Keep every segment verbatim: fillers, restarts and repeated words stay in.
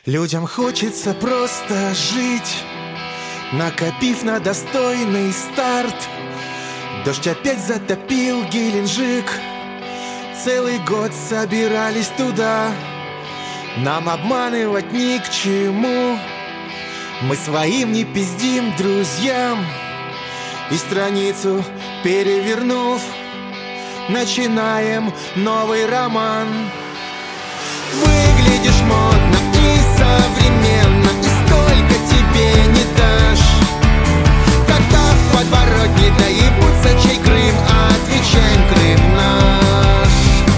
Людям хочется просто жить, накопив на достойный старт. Дождь опять затопил Геленджик, целый год собирались туда. Нам обманывать ни к чему, мы своим не пиздим друзьям. И страницу перевернув, начинаем новый роман. Выглядишь модно и современно, и столько тебе не дашь. Когда в подворотне доебутся, чей Крым, а отвечаем: Крым наш.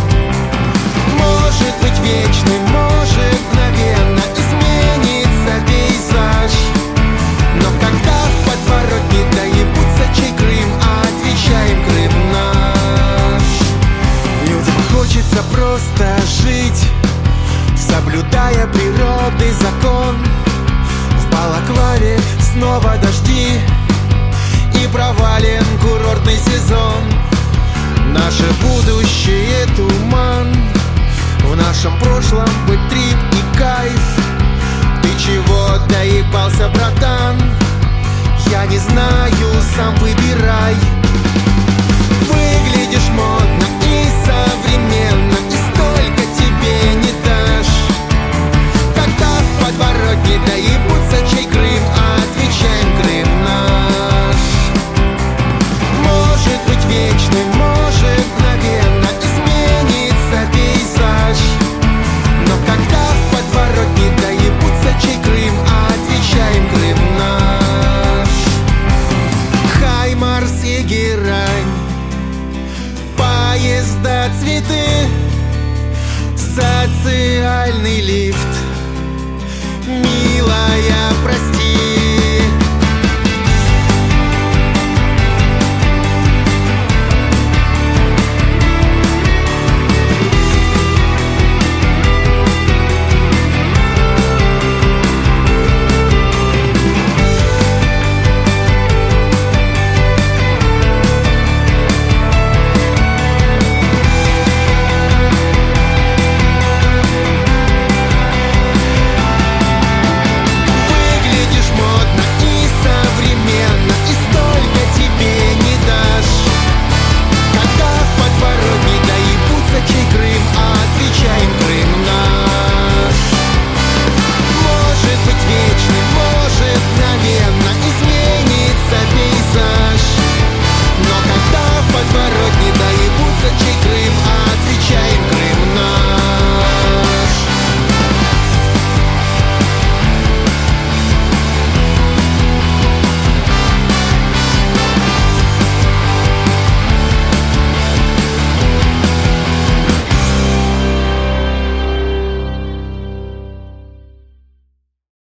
Может быть вечным, может мгновенно изменится пейзаж. Но когда в подворотне доебутся, чей Крым, а отвечаем: Крым наш. Людям хочется просто жить, соблюдая природы закон. В балаклаве снова дожди и провален курортный сезон. Наше будущее туман, в нашем прошлом быть трип и